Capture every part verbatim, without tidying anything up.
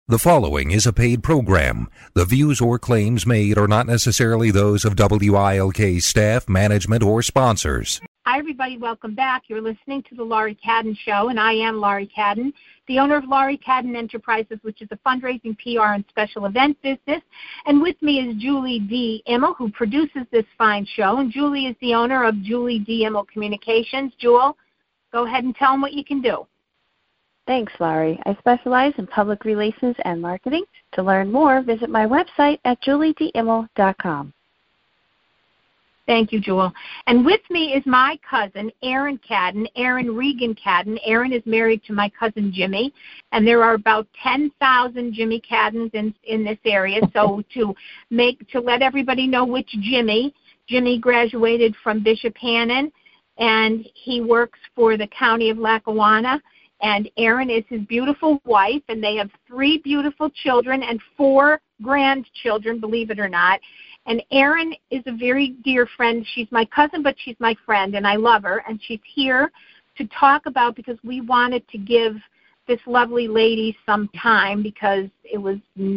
The following is a paid program. The views or claims made are not necessarily those of W I L K staff, management, or sponsors. Hi, everybody. Welcome back. You're listening to The Laurie Cadden Show, and I am Laurie Cadden, the owner of Laurie Cadden Enterprises, which is a fundraising, P R, and special event business. And with me is Julie D. Immel, who produces this fine show. And Julie is the owner of Julie D. Immel Communications. Jewel, go ahead and tell them what you can do. Thanks, Laurie. I specialize in public relations and marketing. To learn more, visit my website at julie d immel dot com. Thank you, Jewel. And with me is my cousin, Erin Cadden, Erin Regan Cadden. Erin is married to my cousin, Jimmy, and there are about ten thousand Jimmy Caddens in, in this area. So to make to let everybody know which Jimmy, Jimmy graduated from Bishop Hannon, and he works for the County of Lackawanna. And Erin is his beautiful wife, and they have three beautiful children and four grandchildren, believe it or not. And Erin is a very dear friend. She's my cousin, but she's my friend, and I love her. And she's here to talk about, because we wanted to give this lovely lady some time, because it was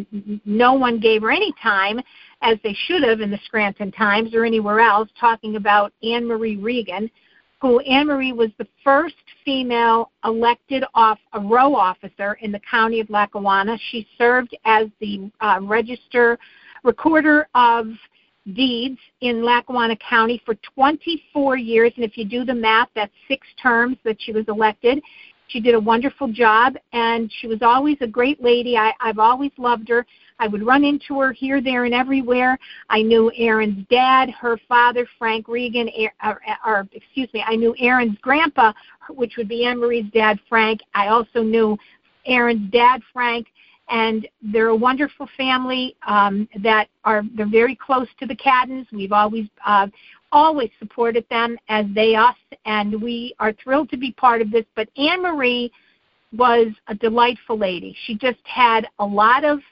no one gave her any time, as they should have in the Scranton Times or anywhere else, talking about Anne Marie Regan, who Anne Marie was the first female elected off a row officer in the County of Lackawanna. She served as the uh, register recorder of deeds in Lackawanna County for twenty-four years, and if you do the math, that's six terms that she was elected. She did a wonderful job, and she was always a great lady. I, I've always loved her. I would run into her here, there, and everywhere. I knew Erin's dad, her father, Frank Regan, or, or excuse me, I knew Erin's grandpa, which would be Anne Marie's dad, Frank. I also knew Erin's dad, Frank, and they're a wonderful family um, that are they're very close to the Caddens. We've always uh, always supported them as they us, and we are thrilled to be part of this. But Anne Marie was a delightful lady. She just had a lot of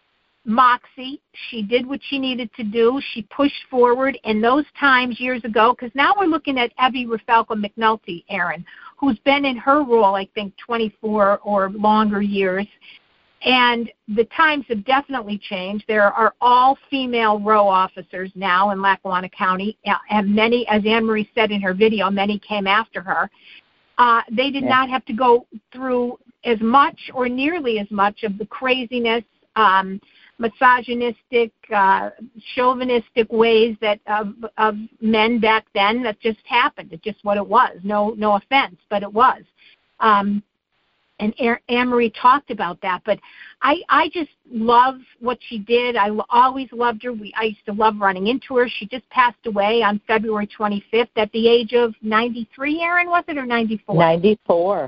moxie. She did what she needed to do. She pushed forward in those times years ago, because now we're looking at Evie Rafalka McNulty, Erin, who's been in her role, I think, twenty-four or longer years. And the times have definitely changed. There are all-female row officers now in Lackawanna County, and many, as Anne Marie said in her video, many came after her. Uh, they did yeah. not have to go through as much or nearly as much of the craziness, um, misogynistic, uh, chauvinistic ways that of, of men back then that just happened. It's just what it was. No, no offense, but it was. Um, and Anne Marie talked about that. But I, I just love what she did. I always loved her. We, I used to love running into her. She just passed away on February twenty-fifth at the age of ninety-three, Erin, was it, or ninety-four? ninety-four.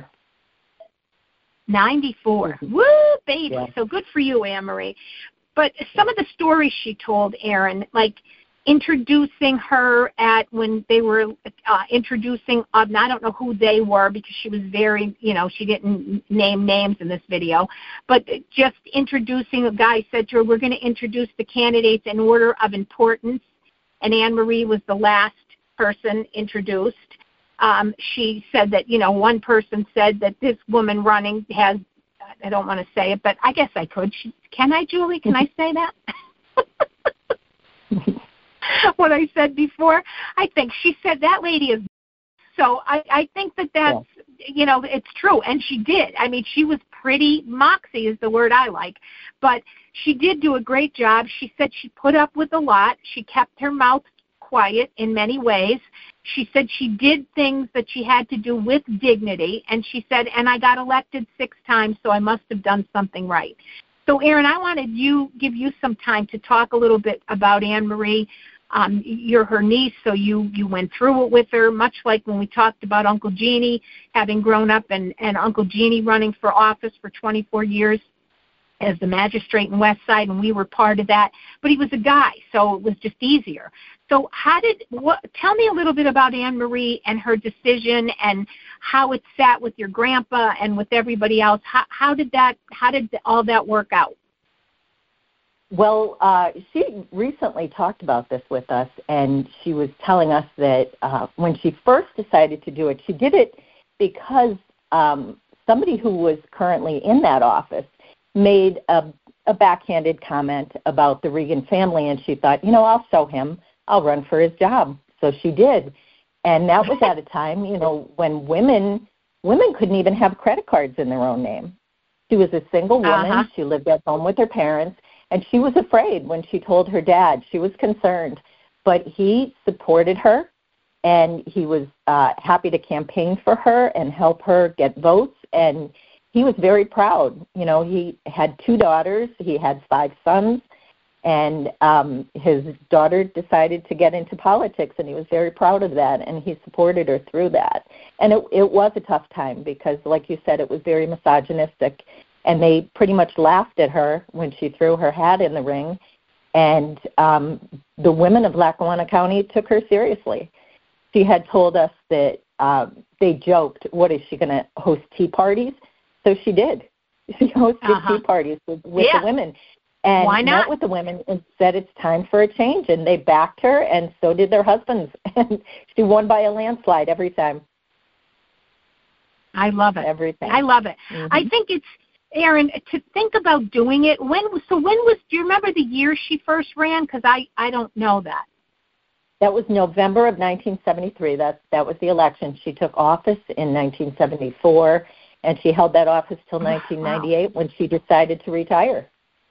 ninety-four. Mm-hmm. Woo, baby. Yeah. So good for you, Anne Marie. But some of the stories she told, Erin, like introducing her at when they were uh, introducing, uh, I don't know who they were, because she was very, you know, she didn't name names in this video, but just introducing, a guy said to her, we're going to introduce the candidates in order of importance, and Anne Marie was the last person introduced. Um, she said that, you know, one person said that this woman running has, I don't want to say it, but I guess I could. She, can I, Julie? Can I say that? What I said before? I think she said that lady is. So I, I think that that's, yeah. you know, it's true. And she did. I mean, she was pretty moxie is the word I like. But she did do a great job. She said she put up with a lot. She kept her mouth quiet in many ways. She said she did things that she had to do with dignity, and she said, and I got elected six times, so I must have done something right. So, Erin, I wanted you give you some time to talk a little bit about Anne Marie. Um, you're her niece, so you, you went through it with her, much like when we talked about Uncle Jeannie having grown up and, and Uncle Jeannie running for office for twenty-four years as the magistrate in West Side, and we were part of that. But he was a guy, so it was just easier. So how did, what, tell me a little bit about Anne Marie and her decision and how it sat with your grandpa and with everybody else. How, how did that, how did all that work out? Well, uh, she recently talked about this with us, and she was telling us that uh, when she first decided to do it, she did it because um, somebody who was currently in that office made a, a backhanded comment about the Reagan family, and she thought, you know, I'll show him. I'll run for his job. So she did. And that was at a time, you know, when women women couldn't even have credit cards in their own name. She was a single woman. Uh-huh. She lived at home with her parents, and she was afraid when she told her dad. She was concerned. But he supported her, and he was uh, happy to campaign for her and help her get votes. And he was very proud. You know, he had two daughters. He had five sons. And um, his daughter decided to get into politics, and he was very proud of that, and he supported her through that. And it, it was a tough time because, like you said, it was very misogynistic, and they pretty much laughed at her when she threw her hat in the ring. And um, the women of Lackawanna County took her seriously. She had told us that uh, they joked, what is she going to host tea parties? So she did. She hosted uh-huh. tea parties with, with yeah. the women. And Why not? met with the women and said it's time for a change. And they backed her, and so did their husbands. And she won by a landslide every time. I love it. Every time. I love it. Mm-hmm. I think it's, Erin, to think about doing it. When So when was, do you remember the year she first ran? Because I, I don't know that. That was November of nineteen seventy-three. That, that was the election. She took office in nineteen seventy-four, and she held that office till nineteen ninety-eight wow. when she decided to retire.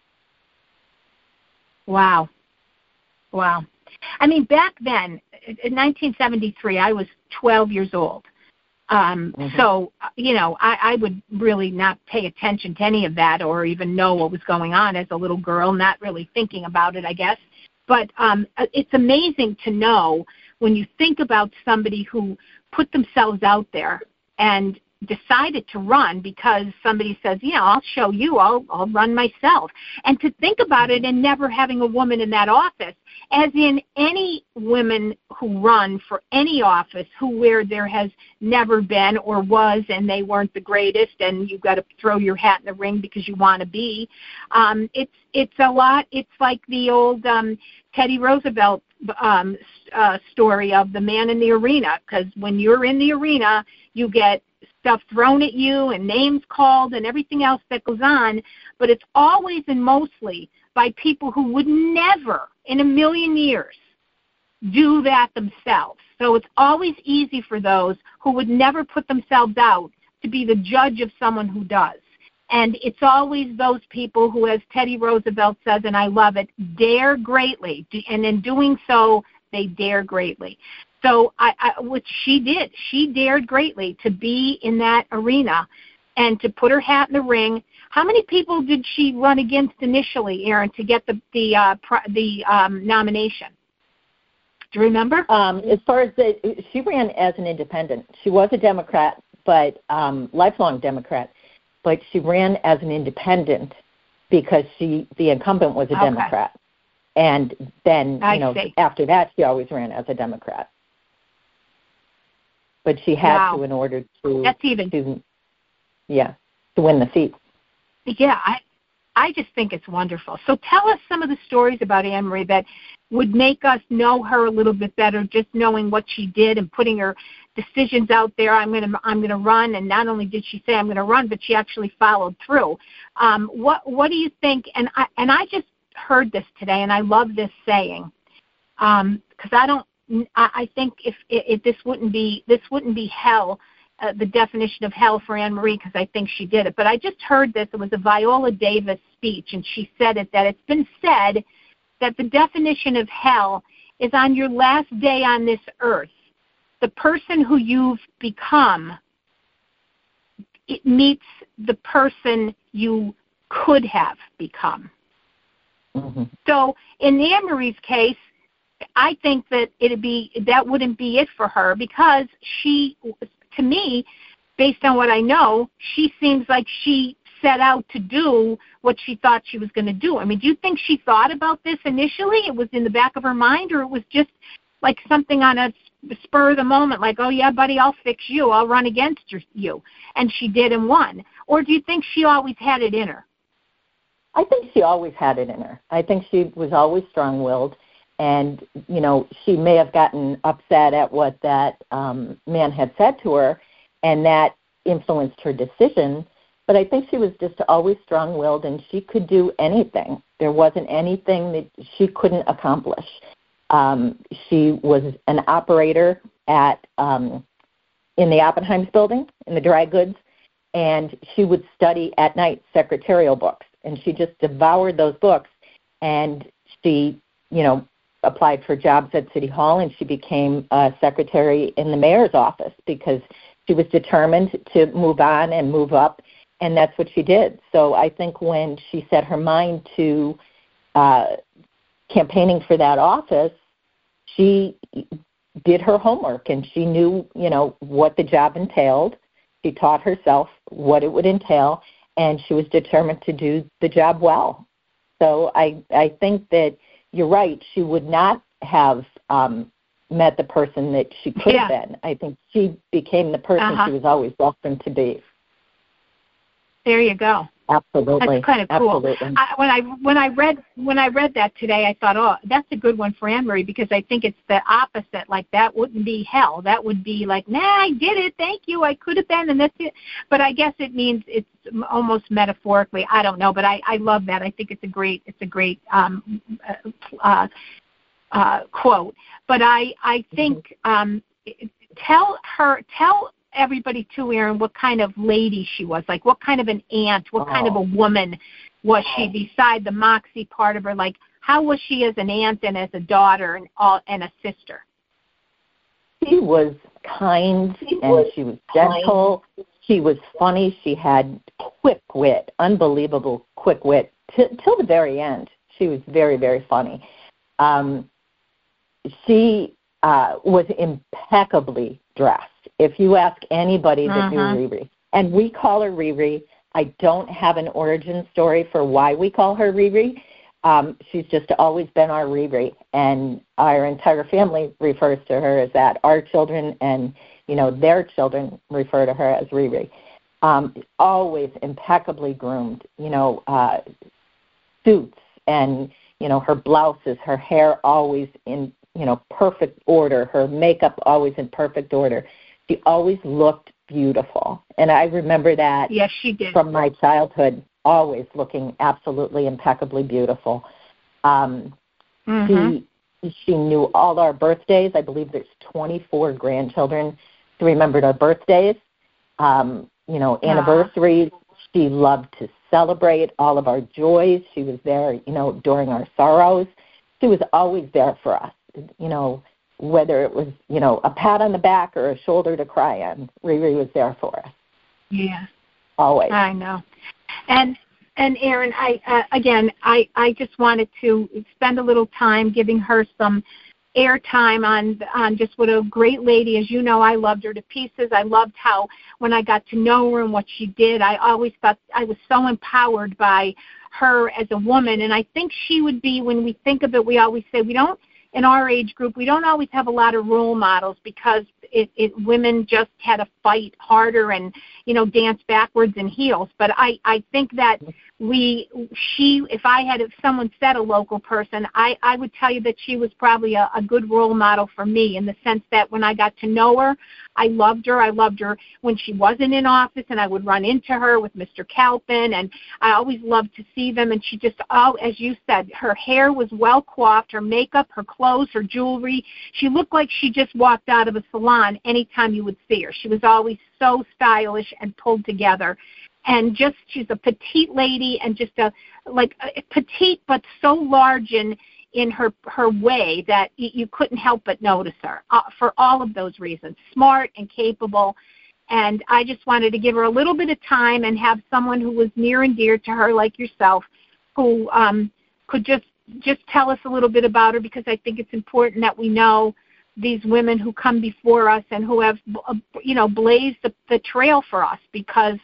Wow. Wow. I mean, back then, in nineteen seventy-three, I was twelve years old. Um, mm-hmm. So, you know, I, I would really not pay attention to any of that or even know what was going on as a little girl, not really thinking about it, I guess. But um, it's amazing to know when you think about somebody who put themselves out there and decided to run because somebody says, yeah, I'll show you, I'll, I'll run myself. And to think about it and never having a woman in that office, as in any women who run for any office who where there has never been or was and they weren't the greatest and you've got to throw your hat in the ring because you want to be. Um, it's, it's a lot, it's like the old um, Teddy Roosevelt um, uh, story of the man in the arena, because when you're in the arena, you get stuff thrown at you and names called and everything else that goes on, but it's always and mostly by people who would never in a million years do that themselves. So it's always easy for those who would never put themselves out to be the judge of someone who does. And it's always those people who, as Teddy Roosevelt says, and I love it, dare greatly, and in doing so, they dare greatly. So, I, I, which she did. She dared greatly to be in that arena and to put her hat in the ring. How many people did she run against initially, Erin, to get the the uh, pr- the um, nomination? Do you remember? Um, as far as the, she ran as an independent. She was a Democrat, but um, lifelong Democrat. But she ran as an independent because she the incumbent was a okay. Democrat, and then I you know see. after that she always ran as a Democrat. But she had wow. to in order to, That's even. to, yeah, to win the seat. Yeah, I, I just think it's wonderful. So tell us some of the stories about Anne Marie that would make us know her a little bit better, just knowing what she did and putting her decisions out there. I'm going to, I'm going to run, and not only did she say I'm going to run, but she actually followed through. Um, what, what do you think? And I, and I just heard this today, and I love this saying because um, I don't. I think if, if this wouldn't be this wouldn't be hell, uh, the definition of hell for Anne Marie, because I think she did it. But I just heard this. It was a Viola Davis speech, and she said it, that it's been said that the definition of hell is on your last day on this earth, the person who you've become, it meets the person you could have become. Mm-hmm. So in Anne Marie's case, I think that it'd be that wouldn't be it for her, because she, to me, based on what I know, she seems like she set out to do what she thought she was going to do. I mean, do you think she thought about this initially? It was in the back of her mind, or it was just like something on a spur of the moment, like, oh, yeah, buddy, I'll fix you. I'll run against you. And she did and won. Or do you think she always had it in her? I think she always had it in her. I think she was always strong-willed. And, you know, she may have gotten upset at what that um, man had said to her, and that influenced her decision. But I think she was just always strong-willed, and she could do anything. There wasn't anything that she couldn't accomplish. Um, she was an operator at um, in the Oppenheims building, in the dry goods, and she would study at night secretarial books, and she just devoured those books. And she, you know, applied for jobs at City Hall, and she became a secretary in the mayor's office because she was determined to move on and move up, and that's what she did. So I think when she set her mind to uh, campaigning for that office, she did her homework, and she knew, you know, what the job entailed. She taught herself what it would entail, and she was determined to do the job well. So I, I think that you're right. She would not have um, met the person that she could yeah. have been. I think she became the person uh-huh. she was always destined to be. There you go. Absolutely. That's kind of cool. Absolutely. I, when I when I read when I read that today, I thought, oh, that's a good one for Anne Marie, because I think it's the opposite. Like, that wouldn't be hell. That would be like, nah, I did it. Thank you. I could have been, and that's it. But I guess it means it's almost metaphorically. I don't know, but I, I love that. I think it's a great it's a great um, uh, uh, quote. But I I think um, tell her tell. everybody too, Erin, what kind of lady she was, like what kind of an aunt, what oh. kind of a woman was she beside the moxie part of her? Like, how was she as an aunt and as a daughter and all and a sister? She was kind she and was she was gentle. Kind. She was funny. She had quick wit, unbelievable quick wit t- till the very end. She was very, very funny. Um, she uh, was impeccably dressed. If you ask anybody that knew uh-huh. Riri, and we call her Riri, I don't have an origin story for why we call her Riri. Um, she's just always been our Riri, and our entire family refers to her as that. Our children and, you know, their children refer to her as Riri. Um, always impeccably groomed, you know, uh, suits and, you know, her blouses, her hair always in, you know, perfect order, her makeup always in perfect order. She always looked beautiful, and I remember that yes, she did. From my childhood, always looking absolutely impeccably beautiful. Um, mm-hmm. She she knew all our birthdays. I believe there's twenty-four grandchildren. She remembered our birthdays, um, you know, anniversaries. Uh-huh. She loved to celebrate all of our joys. She was there, you know, during our sorrows. She was always there for us, you know, whether it was, you know, a pat on the back or a shoulder to cry on. Riri was there for us. Yeah. Always. I know. And, and Erin, I, uh, again, I, I just wanted to spend a little time giving her some airtime on, on just what a great lady. As you know, I loved her to pieces. I loved how when I got to know her and what she did, I always thought I was so empowered by her as a woman. And I think she would be, when we think of it, we always say we don't, in our age group, we don't always have a lot of role models because it, it women just had to fight harder and, you know, dance backwards in heels. But I, I think that we, she, if I had, if someone said a local person, I, I would tell you that she was probably a, a good role model for me, in the sense that when I got to know her, I loved her. I loved her when she wasn't in office, and I would run into her with Mister Kalpin, and I always loved to see them. And she just, oh, as you said, her hair was well coiffed, her makeup, her clothes, her jewelry. She looked like she just walked out of a salon anytime you would see her. She was always so stylish and pulled together. And just, she's a petite lady, and just a, like, a petite but so large in, in her, her way that you couldn't help but notice her uh, for all of those reasons. Smart and capable. And I just wanted to give her a little bit of time and have someone who was near and dear to her, like yourself, who um, could just, just tell us a little bit about her, because I think it's important that we know these women who come before us and who have, you know, blazed the, the trail for us, because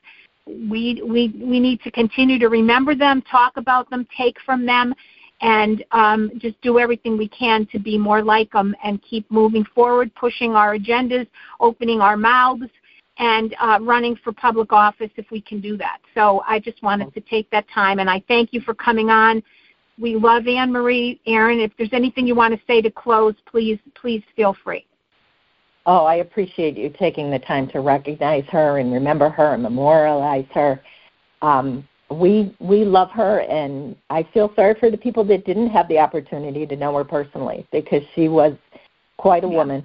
we we we need to continue to remember them, talk about them, take from them, and um, just do everything we can to be more like them and keep moving forward, pushing our agendas, opening our mouths, and uh, running for public office if we can do that. So I just wanted to take that time, and I thank you for coming on. We love Anne Marie. Erin, if there's anything you want to say to close, please, please feel free. Oh, I appreciate you taking the time to recognize her and remember her and memorialize her. um, we we love her, and I feel sorry for the people that didn't have the opportunity to know her personally, because she was quite a yeah. woman.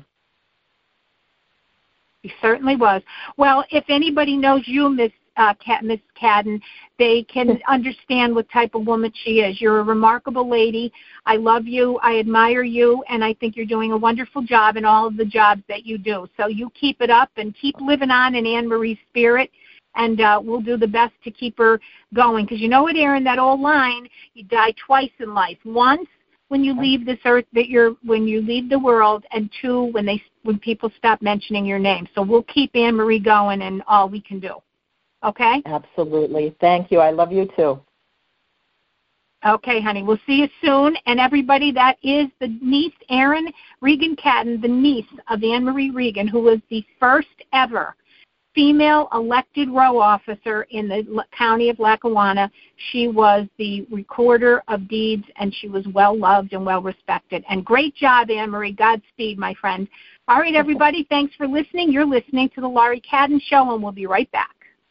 She certainly was. Well, if anybody knows you, Miss uh, Cat, Miss Cadden, they can understand what type of woman she is. You're a remarkable lady. I love you. I admire you, and I think you're doing a wonderful job in all of the jobs that you do. So you keep it up and keep living on in Anne Marie's spirit, and uh, we'll do the best to keep her going. Because you know what, Erin, that old line, you die twice in life. Once when you leave this earth, that you're when you leave the world, and two, when they when people stop mentioning your name. So we'll keep Anne Marie going, and all we can do. Okay? Absolutely. Thank you. I love you too. Okay, honey. We'll see you soon. And everybody, that is the niece, Erin Regan Cadden, the niece of Anne Marie Regan, who was the first ever female elected row officer in the county of Lackawanna. She was the recorder of deeds, and she was well loved and well respected. And great job, Anne Marie. Godspeed, my friend. All right, everybody, thanks for listening. You're listening to the Laurie Cadden Show, and we'll be right back.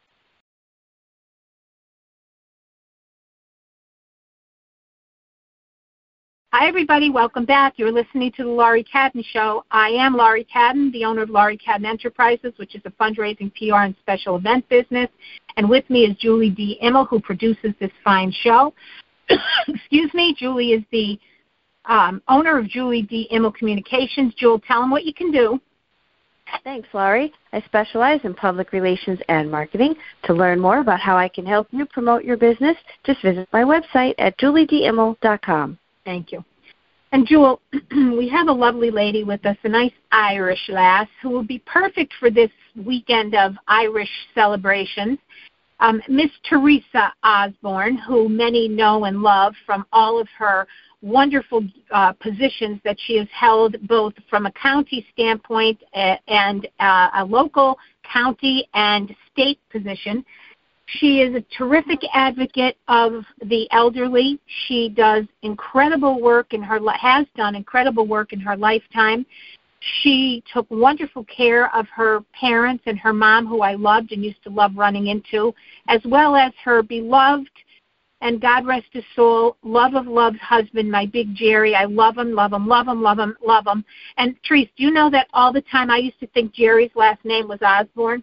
Hi, everybody. Welcome back. You're listening to the Laurie Cadden Show. I am Laurie Cadden, the owner of Laurie Cadden Enterprises, which is a fundraising, P R, and special event business. And with me is Julie D. Immel, who produces this fine show. Excuse me. Julie is the um, owner of Julie D. Immel Communications. Jewel, tell them what you can do. Thanks, Laurie. I specialize in public relations and marketing. To learn more about how I can help you promote your business, just visit my website at julie d immel dot com. Thank you. And Jewel, we have a lovely lady with us, a nice Irish lass, who will be perfect for this weekend of Irish celebrations. Um, Miss Teresa Osborne, who many know and love from all of her wonderful uh, positions that she has held, both from a county standpoint uh, and uh, a local, county, and state position. She is a terrific advocate of the elderly. She does incredible work in her has done incredible work in her lifetime. She took wonderful care of her parents and her mom, who I loved and used to love running into, as well as her beloved, and God rest his soul, love of love's husband, my big Jerry. I love him, love him, love him, love him, love him. And Therese, do you know that all the time I used to think Jerry's last name was Osborne?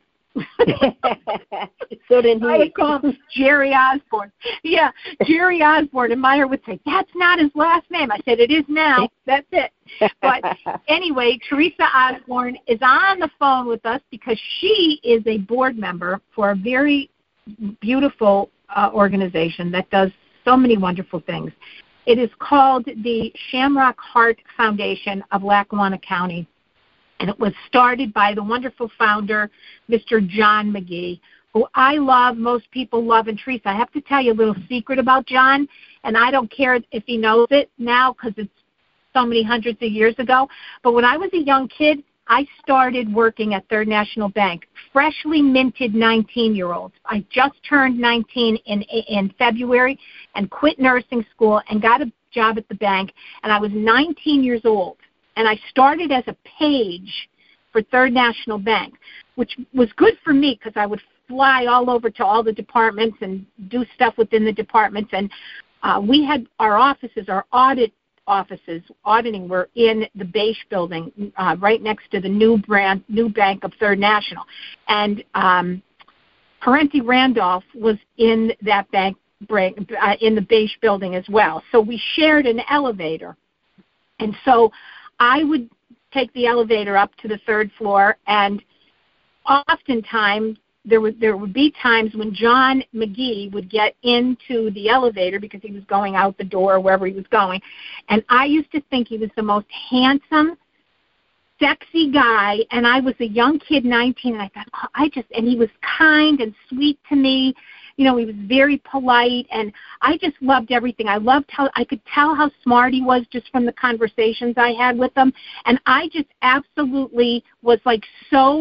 So did he. I would call him Jerry Osborne. Yeah, Jerry Osborne. And Meyer would say, that's not his last name. I said, it is now. That's it. But anyway, Teresa Osborne is on the phone with us because she is a board member for a very beautiful uh, organization that does so many wonderful things. It is called the Shamrock Heart Foundation of Lackawanna County. And it was started by the wonderful founder, Mister John McGee, who I love, most people love. And Teresa, I have to tell you a little secret about John, and I don't care if he knows it now because it's so many hundreds of years ago. But when I was a young kid, I started working at Third National Bank, freshly minted nineteen-year-olds. I just turned nineteen in in February and quit nursing school and got a job at the bank, and I was nineteen years old. And I started as a page for Third National Bank, which was good for me because I would fly all over to all the departments and do stuff within the departments. And uh, we had our offices, our audit offices, auditing were in the Beige building, uh, right next to the new brand, new bank of Third National. And um, Parenti Randolph was in that bank, uh, in the Beige building as well. So we shared an elevator. And so I would take the elevator up to the third floor, and oftentimes there would there would be times when John McGee would get into the elevator because he was going out the door, wherever he was going, and I used to think he was the most handsome, sexy guy, and I was a young kid, nineteen, and I thought, oh, I just, and he was kind and sweet to me. You know, he was very polite, and I just loved everything. I loved how I could tell how smart he was just from the conversations I had with him, and I just absolutely was like so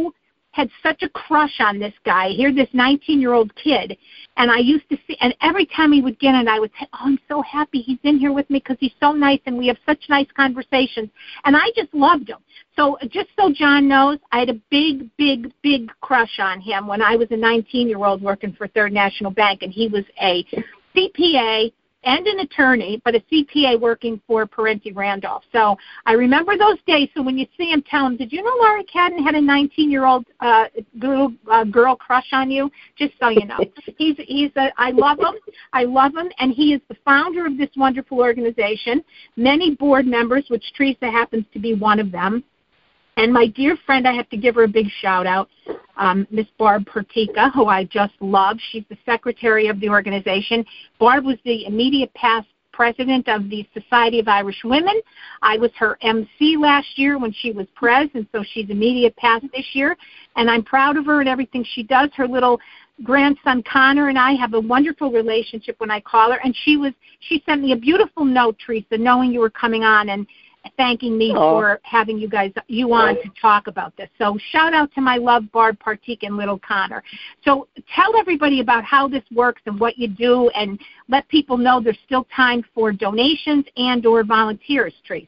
had such a crush on this guy. Here, this nineteen-year-old kid, and I used to see, and every time he would get in, I would say, oh, I'm so happy he's in here with me because he's so nice and we have such nice conversations. And I just loved him. So just so John knows, I had a big, big, big crush on him when I was a nineteen-year-old working for Third National Bank, and he was a C P A and an attorney, but a C P A working for Parenti Randolph. So I remember those days. So when you see him, tell him, did you know Laurie Cadden had a nineteen-year-old uh, little uh, girl crush on you? Just so you know. he's he's a, I love him. I love him, and he is the founder of this wonderful organization. Many board members, which Teresa happens to be one of them. And my dear friend, I have to give her a big shout-out, um, Miss Barb Pertica, who I just love. She's the secretary of the organization. Barb was the immediate past president of the Society of Irish Women. I was her M C last year when she was pres, and so she's immediate past this year. And I'm proud of her and everything she does. Her little grandson Connor and I have a wonderful relationship when I call her. And she was she sent me a beautiful note, Teresa, knowing you were coming on, and thanking me oh. for having you guys you on to talk about this. So shout out to my love, Barb Partik and little Connor. So tell everybody about how this works and what you do, and let people know there's still time for donations and or volunteers, Trace.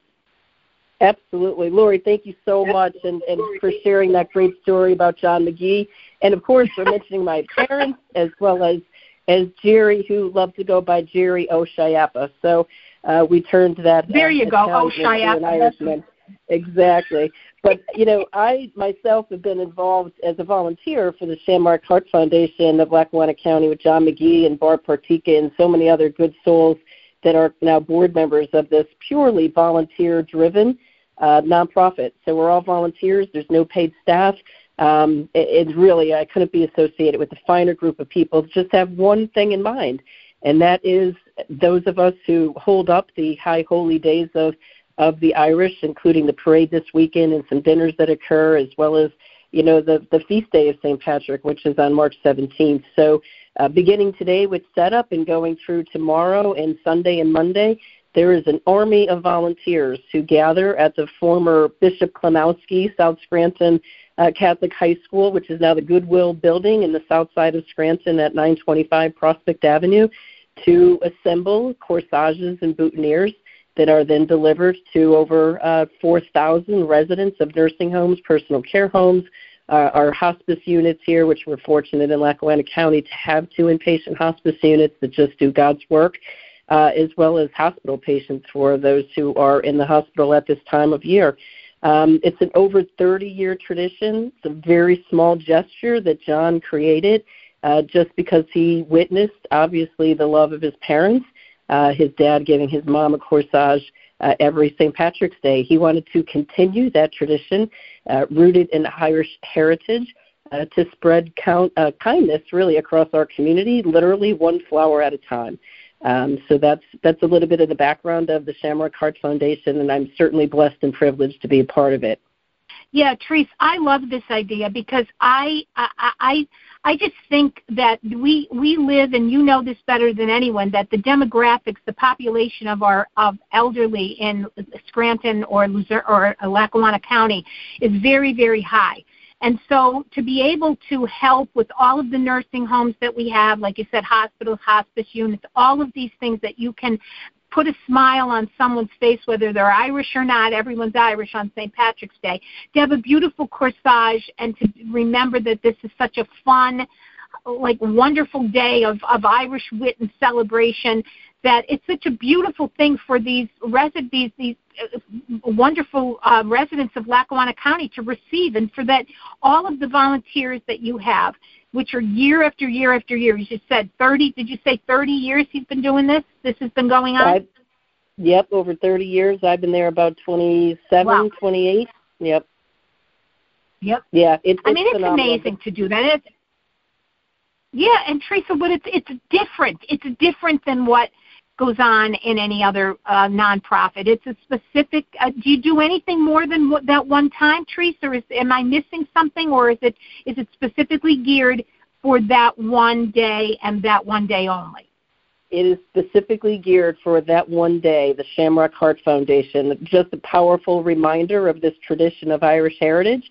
Absolutely. Lori, thank you so much and, and for sharing that great story about John McGee. And, of course, for mentioning my parents as well as, as Jerry, who loved to go by Jerry O'Shiapa. So Uh, we turned that. There you uh, go. Oh, Shia. Exactly. But, you know, I myself have been involved as a volunteer for the Shamrock Heart Foundation of Lackawanna County with John McGee and Barb Partika and so many other good souls that are now board members of this purely volunteer-driven uh, nonprofit. So we're all volunteers. There's no paid staff. Um, it, it really, I couldn't be associated with a finer group of people. Just have one thing in mind, and that is those of us who hold up the high holy days of, of the Irish, including the parade this weekend and some dinners that occur, as well as, you know, the, the feast day of Saint Patrick, which is on March seventeenth. So uh, beginning today with setup and going through tomorrow and Sunday and Monday, there is an army of volunteers who gather at the former Bishop Klimowski South Scranton uh, Catholic High School, which is now the Goodwill Building in the south side of Scranton at nine twenty-five Prospect Avenue, to assemble corsages and boutonnieres that are then delivered to over uh, four thousand residents of nursing homes, personal care homes, uh, our hospice units here, which we're fortunate in Lackawanna County to have two inpatient hospice units that just do God's work, uh, as well as hospital patients for those who are in the hospital at this time of year. Um, it's an over thirty-year tradition. It's a very small gesture that John created uh, just because he witnessed, obviously, the love of his parents, uh, his dad giving his mom a corsage uh, every Saint Patrick's Day. He wanted to continue that tradition, uh, rooted in Irish heritage, uh, to spread count, uh, kindness, really, across our community, literally one flower at a time. Um, so that's that's a little bit of the background of the Shamrock Heart Foundation, and I'm certainly blessed and privileged to be a part of it. Yeah, Therese, I love this idea because I I I, I just think that we we live, and you know this better than anyone, that the demographics, the population of our of elderly in Scranton or Luzerne or Lackawanna County is very, very high. And so to be able to help with all of the nursing homes that we have, like you said, hospitals, hospice units, all of these things that you can put a smile on someone's face, whether they're Irish or not, everyone's Irish on Saint Patrick's Day, to have a beautiful corsage and to remember that this is such a fun, like wonderful day of, of Irish wit and celebration, that it's such a beautiful thing for these residents, these, these uh, wonderful uh, residents of Lackawanna County to receive, and for that all of the volunteers that you have, which are year after year after year. You just said thirty, did you say thirty years he's been doing this? This has been going on? I've, yep, over thirty years. I've been there about twenty-seven, wow. twenty-eight. Yep. Yep. Yeah, it, it's I mean, it's phenomenal. amazing to do that. It's, yeah, and Teresa, but it's it's different. It's different than what goes on in any other uh, nonprofit. It's a specific. Uh, do you do anything more than what, that one time, Teresa? Or is, am I missing something, or is it is it specifically geared for that one day and that one day only? It is specifically geared for that one day. The Shamrock Heart Foundation, just a powerful reminder of this tradition of Irish heritage.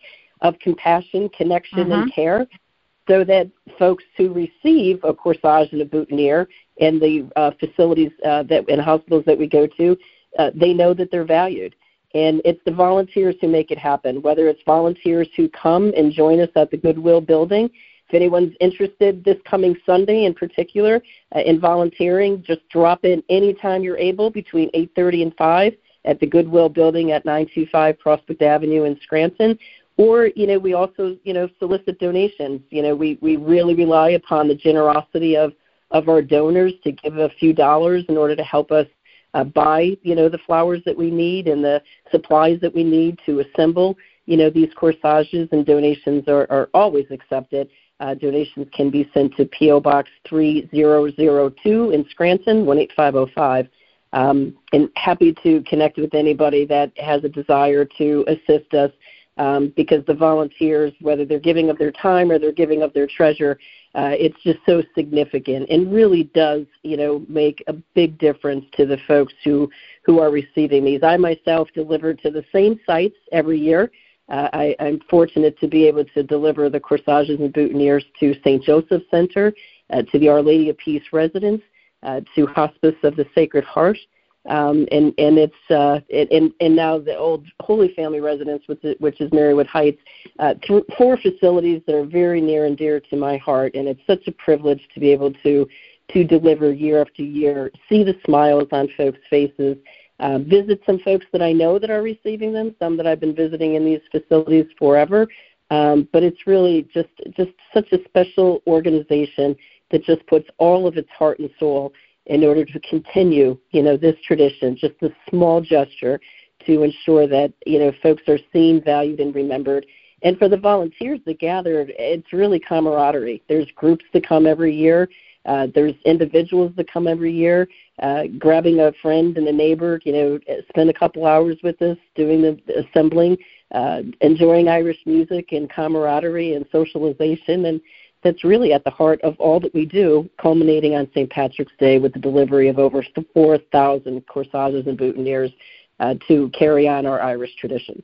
of compassion, connection, Mm-hmm. and care, so that folks who receive a corsage and a boutonniere in the uh, facilities uh, that and hospitals that we go to, uh, they know that they're valued. And it's the volunteers who make it happen, whether it's volunteers who come and join us at the Goodwill building. If anyone's interested this coming Sunday in particular uh, in volunteering, just drop in anytime you're able between eight thirty and five at the Goodwill building at nine two five Prospect Avenue in Scranton. Or, you know, we also, you know, solicit donations. You know, we, we really rely upon the generosity of, of our donors to give a few dollars in order to help us uh, buy, you know, the flowers that we need and the supplies that we need to assemble, you know, these corsages, and donations are, are always accepted. Uh, donations can be sent to P O Box three thousand two in Scranton, one eight five oh five. Um, and happy to connect with anybody that has a desire to assist us, um, because the volunteers, whether they're giving of their time or they're giving of their treasure, uh, it's just so significant and really does, you know, make a big difference to the folks who, who are receiving these. I myself deliver to the same sites every year. Uh, I, I'm fortunate to be able to deliver the corsages and boutonnieres to Saint Joseph Center, uh, to the Our Lady of Peace residence, uh, to Hospice of the Sacred Heart, um, and and it's uh, and and now the old Holy Family residence, which is, which is Marywood Heights. Uh, th- four facilities that are very near and dear to my heart, and it's such a privilege to be able to to deliver year after year, see the smiles on folks' faces. Uh, visit some folks that I know that are receiving them, some that I've been visiting in these facilities forever. Um, but it's really just just such a special organization that just puts all of its heart and soul in order to continue, you know, this tradition, just a small gesture to ensure that, you know, folks are seen, valued, and remembered. And for the volunteers that gather, it's really camaraderie. There's groups that come every year. Uh, there's individuals that come every year, uh, grabbing a friend and a neighbor, you know, spend a couple hours with us doing the assembling, uh, enjoying Irish music and camaraderie and socialization. And that's really at the heart of all that we do, culminating on Saint Patrick's Day with the delivery of over four thousand corsages and boutonnieres uh, to carry on our Irish tradition.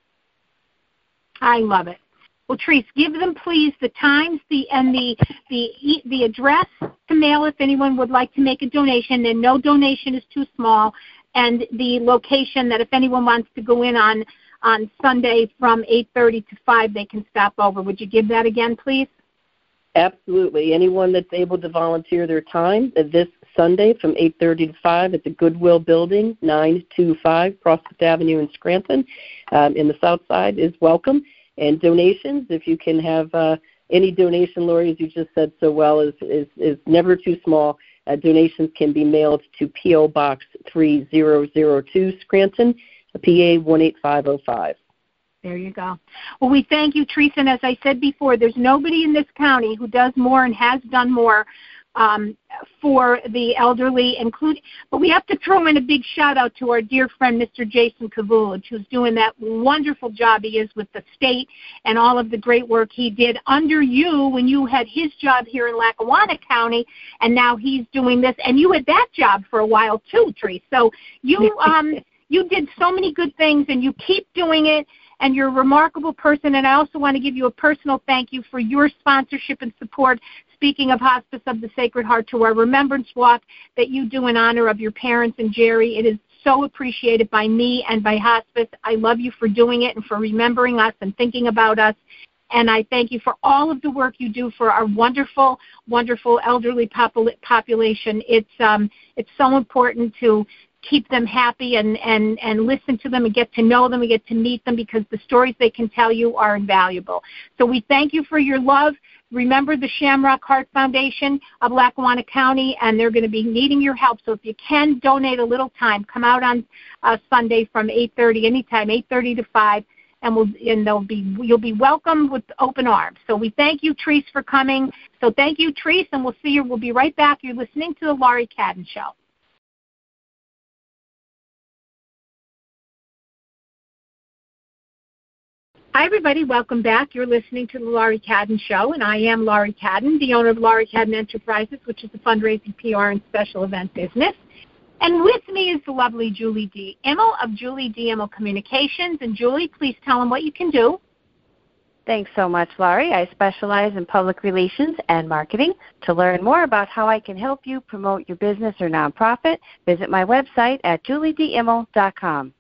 I love it. Well, Therese, give them, please, the times the and the the the address to mail if anyone would like to make a donation, and no donation is too small, and the location that if anyone wants to go in on on Sunday from eight thirty to five, they can stop over. Would you give that again, please? Absolutely. Anyone that's able to volunteer their time this Sunday from eight thirty to five at the Goodwill Building, nine two five Prospect Avenue in Scranton, um, in the South Side, is welcome. And donations, if you can have uh, any donation, Lori, as you just said so well, is is, is never too small. Uh, donations can be mailed to P O Box three thousand two, Scranton, P A one eight five oh five. There you go. Well, we thank you, Teresa. And as I said before, there's nobody in this county who does more and has done more um, for the elderly, including. But we have to throw in a big shout out to our dear friend, Mister Jason Kavulich, who's doing that wonderful job he is with the state and all of the great work he did under you when you had his job here in Lackawanna County, and now he's doing this. And you had that job for a while too, Teresa. So you um, you did so many good things, and you keep doing it. And you're a remarkable person, and I also want to give you a personal thank you for your sponsorship and support, speaking of Hospice of the Sacred Heart, to our Remembrance Walk that you do in honor of your parents and Jerry. It is so appreciated by me and by Hospice. I love you for doing it and for remembering us and thinking about us. And I thank you for all of the work you do for our wonderful, wonderful elderly popul- population. It's um, it's so important to keep them happy and, and, and listen to them and get to know them and get to meet them, because the stories they can tell you are invaluable. So we thank you for your love. Remember the Shamrock Heart Foundation of Lackawanna County, and they're going to be needing your help. So if you can donate a little time, come out on uh, Sunday from eight thirty, anytime, eight thirty to five, and we'll and they'll be you'll be welcomed with open arms. So we thank you, Therese, for coming. So thank you, Therese, and we'll see you. We'll be right back. You're listening to the Laurie Cadden Show. Hi, everybody. Welcome back. You're listening to the Laurie Cadden Show, and I am Laurie Cadden, the owner of Laurie Cadden Enterprises, which is a fundraising, P R, and special event business. And with me is the lovely Julie D. Immel of Julie D. Immel Communications. And, Julie, please tell them what you can do. Thanks so much, Laurie. I specialize in public relations and marketing. To learn more about how I can help you promote your business or nonprofit, visit my website at julie d immel dot com.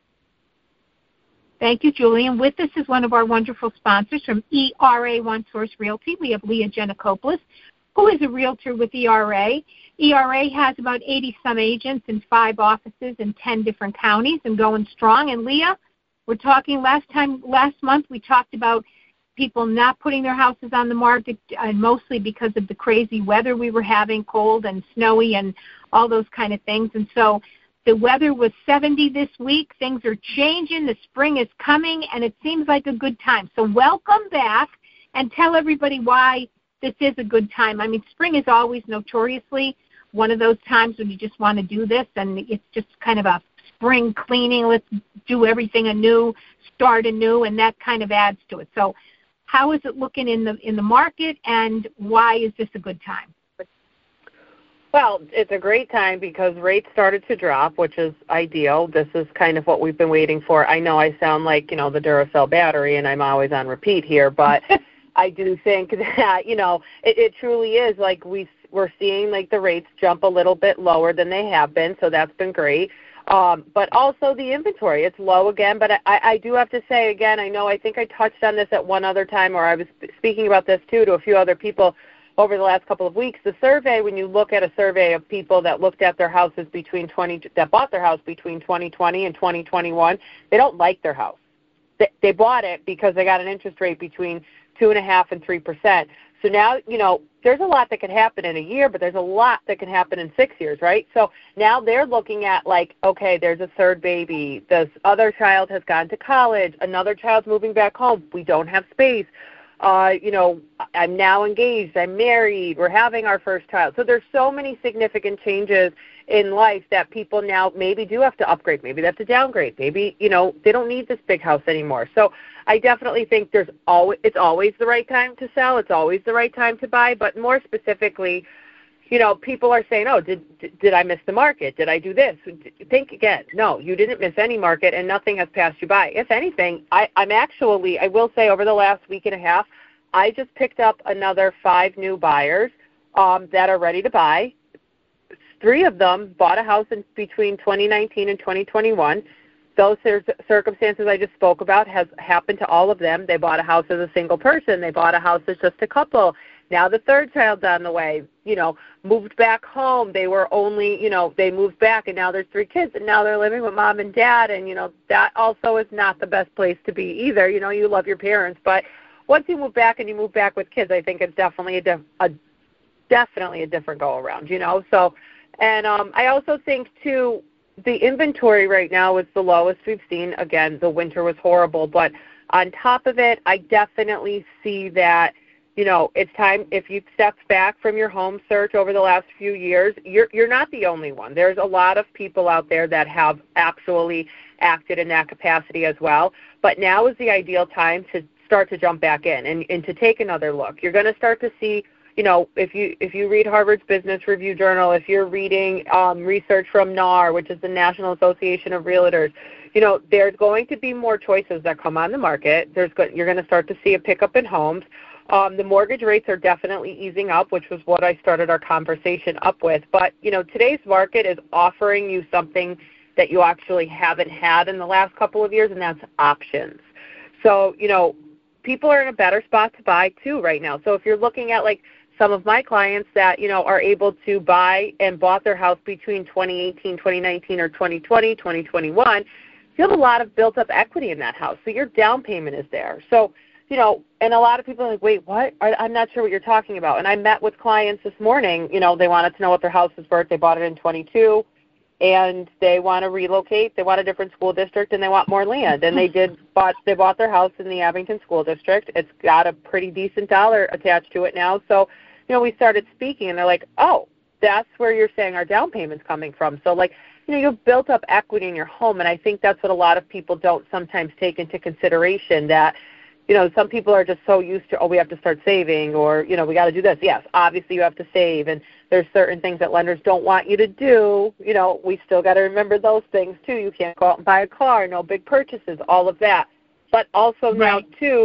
Thank you, Julie. And with us is one of our wonderful sponsors from E R A One Source Realty. We have Leah Janakopoulos, who is a realtor with E R A. E R A has about eighty-some agents in five offices in ten different counties and going strong. And Leah, we're talking last time, last month, we talked about people not putting their houses on the market, and mostly because of the crazy weather we were having, cold and snowy and all those kind of things. And so the weather was seventy this week. Things are changing. The spring is coming, and it seems like a good time. So welcome back, and tell everybody why this is a good time. I mean, spring is always notoriously one of those times when you just want to do this, and it's just kind of a spring cleaning. Let's do everything anew, start anew, and that kind of adds to it. So how is it looking in the in the market, and why is this a good time? Well, it's a great time because rates started to drop, which is ideal. This is kind of what we've been waiting for. I know I sound like, you know, the Duracell battery, and I'm always on repeat here, but I do think that, you know, it, it truly is like we, we're seeing like the rates jump a little bit lower than they have been, so that's been great. Um, but also the inventory, it's low again. But I, I do have to say, again, I know I think I touched on this at one other time, or I was speaking about this, too, to a few other people over the last couple of weeks. The survey, when you look at a survey of people that looked at their houses between twenty, that bought their house between twenty twenty and twenty twenty-one, they don't like their house. They, they bought it because they got an interest rate between two and a half and three percent. So now, you know, there's a lot that can happen in a year, but there's a lot that can happen in six years, right? So now they're looking at like, okay, there's a third baby. This other child has gone to college. Another child's moving back home. We don't have space. Uh, you know, I'm now engaged. I'm married. We're having our first child. So there's so many significant changes in life that people now maybe do have to upgrade. Maybe they have to downgrade. Maybe, you know, they don't need this big house anymore. So I definitely think there's always, it's always the right time to sell. It's always the right time to buy. But more specifically, you know, people are saying, oh, did did I miss the market? Did I do this? Think again. No, you didn't miss any market, and nothing has passed you by. If anything, I, I'm actually, I will say over the last week and a half, I just picked up another five new buyers um, that are ready to buy. Three of them bought a house in between twenty nineteen and twenty twenty-one. Those circumstances I just spoke about has happened to all of them. They bought a house as a single person. They bought a house as just a couple. Now the third child's on the way, you know, moved back home. They were only, you know, they moved back, and now there's three kids, and now they're living with mom and dad, and, you know, that also is not the best place to be either. You know, you love your parents, but once you move back and you move back with kids, I think it's definitely a, def- a definitely a different go-around, you know. So, and um, I also think, too, the inventory right now is the lowest we've seen. Again, the winter was horrible, but on top of it, I definitely see that, you know, it's time, if you've stepped back from your home search over the last few years, you're you're not the only one. There's a lot of people out there that have actually acted in that capacity as well. But now is the ideal time to start to jump back in and, and to take another look. You're going to start to see, you know, if you if you read Harvard's Business Review Journal, if you're reading um, research from N A R, which is the National Association of Realtors, you know, there's going to be more choices that come on the market. There's go- You're going to start to see a pickup in homes. Um, the mortgage rates are definitely easing up, which was what I started our conversation up with. But, you know, today's market is offering you something that you actually haven't had in the last couple of years, and that's options. So, you know, people are in a better spot to buy, too, right now. So if you're looking at, like, some of my clients that, you know, are able to buy and bought their house between twenty eighteen, twenty nineteen, or twenty twenty, twenty twenty-one, you have a lot of built-up equity in that house. So your down payment is there. So, you know, and a lot of people are like, wait, what? I'm not sure what you're talking about. And I met with clients this morning, you know, they wanted to know what their house was worth. They bought it in twenty-two, and they want to relocate. They want a different school district, and they want more land. And they did bought they bought their house in the Abington School District. It's got a pretty decent dollar attached to it now. So, you know, we started speaking, and they're like, oh, that's where you're saying our down payment's coming from. So, like, you know, you've built up equity in your home, and I think that's what a lot of people don't sometimes take into consideration, that, you know, some people are just so used to, oh, we have to start saving, or, you know, we got to do this. Yes, obviously you have to save, and there's certain things that lenders don't want you to do. You know, we still got to remember those things, too. You can't go out and buy a car, no big purchases, all of that. But also now, right. too, right.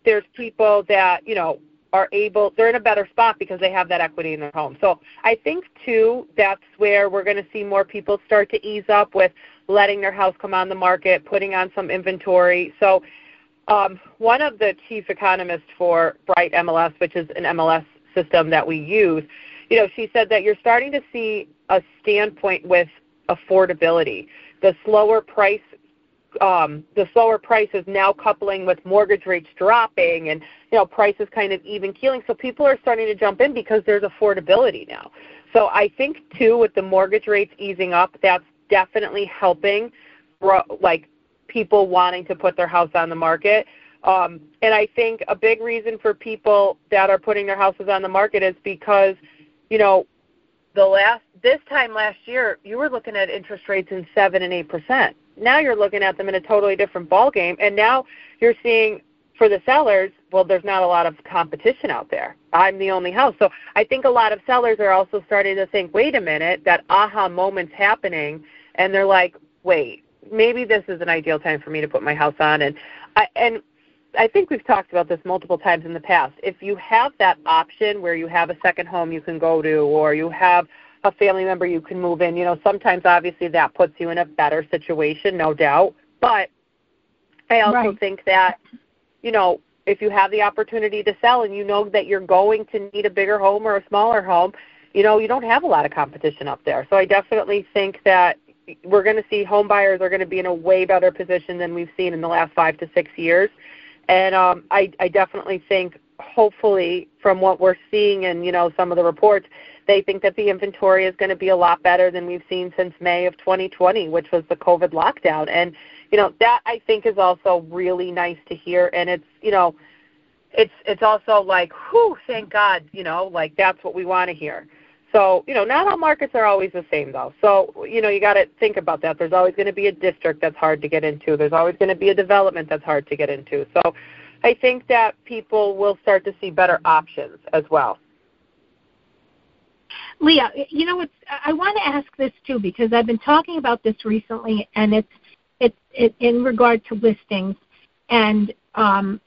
there's people that, you know, are able, they're in a better spot because they have that equity in their home. So I think, too, that's where we're going to see more people start to ease up with letting their house come on the market, putting on some inventory. So um, one of the chief economists for Bright M L S, which is an M L S system that we use, you know, she said that you're starting to see a standpoint with affordability. The slower price Um, the slower prices now coupling with mortgage rates dropping and, you know, prices kind of even keeling. So people are starting to jump in because there's affordability now. So I think, too, with the mortgage rates easing up, that's definitely helping, like, people wanting to put their house on the market. Um, and I think a big reason for people that are putting their houses on the market is because, you know, the last this time last year, you were looking at interest rates in seven and eight percent. Now you're looking at them in a totally different ballgame, and now you're seeing for the sellers, well, there's not a lot of competition out there. I'm the only house. So I think a lot of sellers are also starting to think, wait a minute, that aha moment's happening, and they're like, wait, maybe this is an ideal time for me to put my house on. And I, and I think we've talked about this multiple times in the past. If you have that option where you have a second home you can go to, or you have a family member you can move in, you know, sometimes obviously that puts you in a better situation, no doubt. But I also right. think that, you know, if you have the opportunity to sell and you know that you're going to need a bigger home or a smaller home, you know, you don't have a lot of competition up there. So I definitely think that we're going to see home buyers are going to be in a way better position than we've seen in the last five to six years. And um, I, I definitely think, hopefully, from what we're seeing and, you know, some of the reports, they think that the inventory is going to be a lot better than we've seen since May of twenty twenty, which was the COVID lockdown. And, you know, that I think is also really nice to hear. And it's, you know, it's it's also like, whew, thank God, you know, like that's what we want to hear. So, you know, not all markets are always the same, though. So, you know, you got to think about that. There's always going to be a district that's hard to get into. There's always going to be a development that's hard to get into. So I think that people will start to see better options as well. Leah, you know, it's, I want to ask this, too, because I've been talking about this recently, and it's, it's it, in regard to listings and um,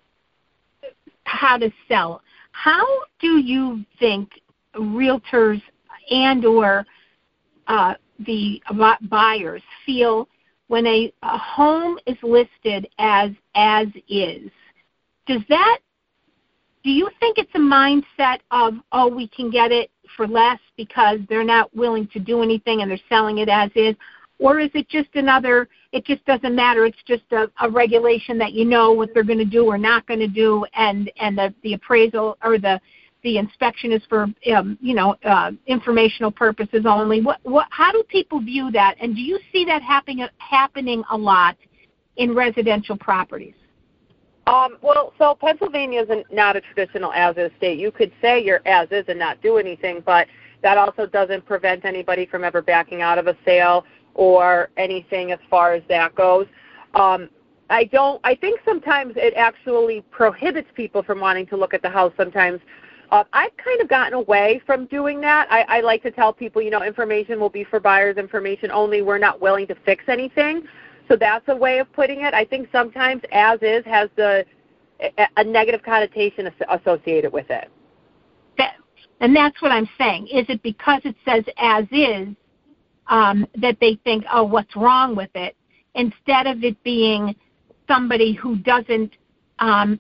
how to sell. How do you think realtors and or uh, the buyers feel when a, a home is listed as as is? Does that, do you think it's a mindset of, oh, we can get it for less because they're not willing to do anything and they're selling it as is? Or is it just another, it just doesn't matter, it's just a, a regulation that you know what they're going to do or not going to do, and, and the, the appraisal or the the inspection is for, um, you know, uh, informational purposes only? What, what, how do people view that? And do you see that happening, happening a lot in residential properties? Um, well, so Pennsylvania is not a traditional as-is state. You could say you're as-is and not do anything, but that also doesn't prevent anybody from ever backing out of a sale or anything as far as that goes. Um, I don't. I think sometimes it actually prohibits people from wanting to look at the house sometimes. Uh, I've kind of gotten away from doing that. I, I like to tell people, you know, information will be for buyers, information only. We're not willing to fix anything. So that's a way of putting it. I think sometimes as is has the a, a negative connotation associated with it. That, and that's what I'm saying. Is it because it says as is um, that they think, oh, what's wrong with it, instead of it being somebody who doesn't um,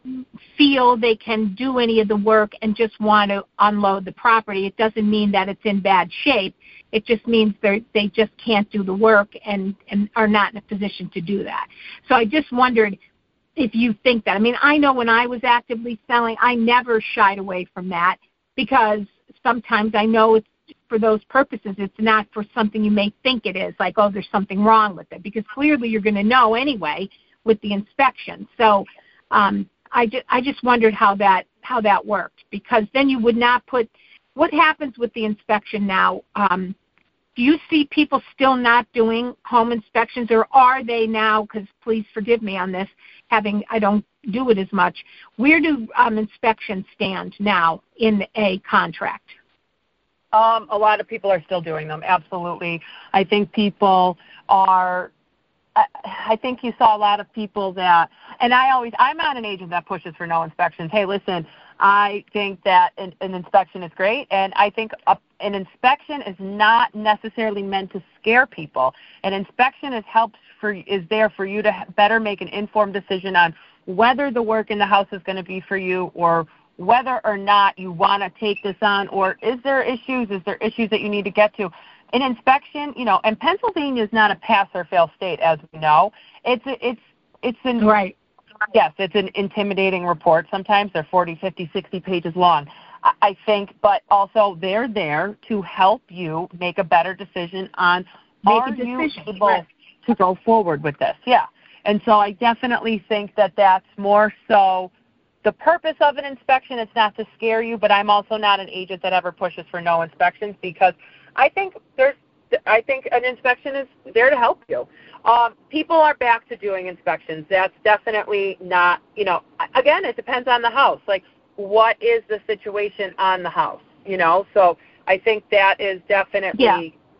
feel they can do any of the work and just want to unload the property? It doesn't mean that it's in bad shape. It just means they they just can't do the work and, and are not in a position to do that. So I just wondered if you think that. I mean, I know when I was actively selling, I never shied away from that, because sometimes I know it's for those purposes. It's not for something you may think it is, like, oh, there's something wrong with it, because clearly you're going to know anyway with the inspection. So um, I, just, I just wondered how that how that worked, because then you would not put – what happens with the inspection now? Um, do you see people still not doing home inspections, or are they now, because please forgive me on this, having I don't do it as much, where do um, inspections stand now in a contract? Um, a lot of people are still doing them, absolutely. I think people are – I think you saw a lot of people that and I always, I'm not an agent that pushes for no inspections. Hey, listen, I think that an, an inspection is great, and I think a, an inspection is not necessarily meant to scare people. An inspection is helps for is there for you to better make an informed decision on whether the work in the house is going to be for you, or whether or not you want to take this on, or is there issues, is there issues that you need to get to. An inspection, you know, and Pennsylvania is not a pass or fail state, as we know. It's it's it's an right. Yes, it's an intimidating report. Sometimes they're forty, fifty, sixty pages long, I think, but also they're there to help you make a better decision on make are a decision. you able right. to go forward with this. Yeah, and so I definitely think that that's more so the purpose of an inspection. It's not to scare you, but I'm also not an agent that ever pushes for no inspections, because I think there's I think an inspection is there to help you. Um, people are back to doing inspections. That's definitely not, you know, again, it depends on the house. Like, what is the situation on the house, you know? So I think that is definitely yeah.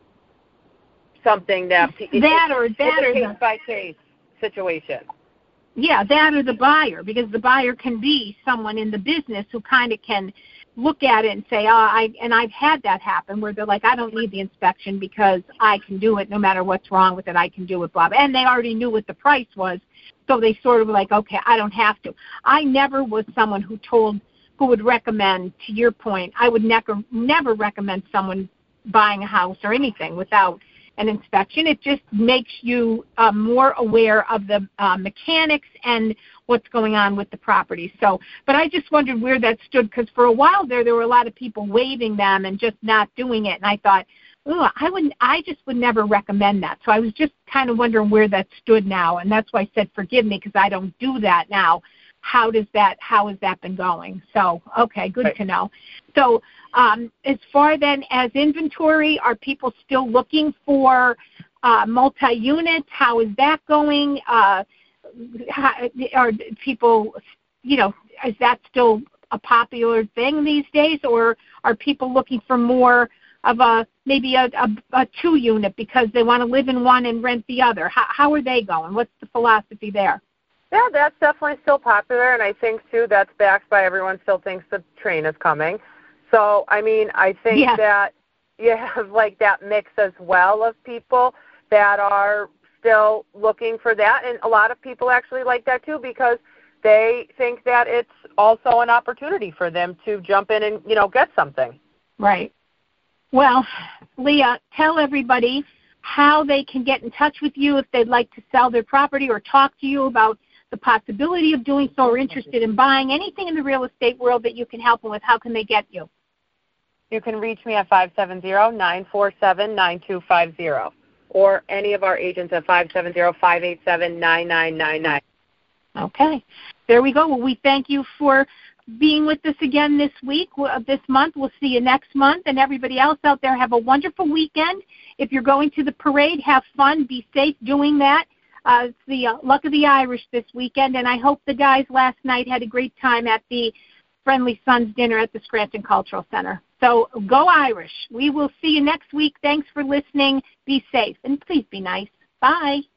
something that it, that or it's, that it's a or case the, by case situation. Yeah, that or the buyer, because the buyer can be someone in the business who kind of can look at it and say, oh, I, and I've had that happen where they're like, I don't need the inspection because I can do it no matter what's wrong with it, I can do it, blah, blah. And they already knew what the price was, so they sort of were like, okay, I don't have to. I never was someone who told, who would recommend, to your point, I would never, never recommend someone buying a house or anything without an inspection. It just makes you uh, more aware of the uh, mechanics and what's going on with the property. So, but I just wondered where that stood, because for a while there, there were a lot of people waiving them and just not doing it. And I thought, oh, I wouldn't, I just would never recommend that. So I was just kind of wondering where that stood now. And that's why I said, forgive me, because I don't do that now. How does that, how has that been going? So, okay, good right. to know. So um, as far then as inventory, are people still looking for uh, multi-units? How is that going? Uh, how, are people, you know, is that still a popular thing these days, or are people looking for more of a, maybe a, a, a two-unit because they want to live in one and rent the other? How, how are they going? What's the philosophy there? Yeah, that's definitely still popular, and I think, too, that's backed by everyone still thinks the train is coming. So, I mean, I think yeah. that you have, like, that mix as well of people that are still looking for that, and a lot of people actually like that, too, because they think that it's also an opportunity for them to jump in and, you know, get something. Right. Well, Leah, tell everybody how they can get in touch with you if they'd like to sell their property or talk to you about the possibility of doing so, or interested in buying anything in the real estate world that you can help them with. How can they get you? You can reach me at five seven zero, nine four seven, nine two five zero or any of our agents at five seven zero, five eight seven, nine nine nine nine. Okay. There we go. Well, we thank you for being with us again this week, this month. We'll see you next month. And everybody else out there, have a wonderful weekend. If you're going to the parade, have fun. Be safe doing that. Uh, it's the uh, Luck of the Irish this weekend, and I hope the guys last night had a great time at the Friendly Sons dinner at the Scranton Cultural Center. So go Irish. We will see you next week. Thanks for listening. Be safe, and please be nice. Bye.